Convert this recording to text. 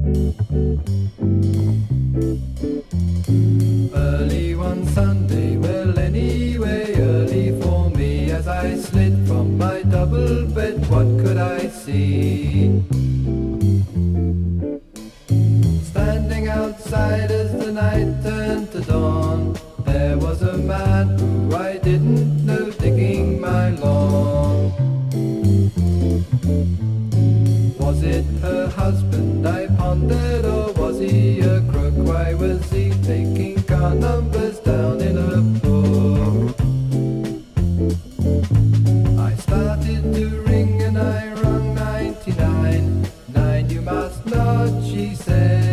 Early one Sunday, well anyway, early for me, as I slid from my double bed, what could I see? Standing outside as the night turned to dawn, there was a man who I didn't know digging my lawn. Was it her husband, I pondered, or was he a crook? Why was he taking car numbers down in a book? I started to ring and I rung 99. 9, you must not, she said.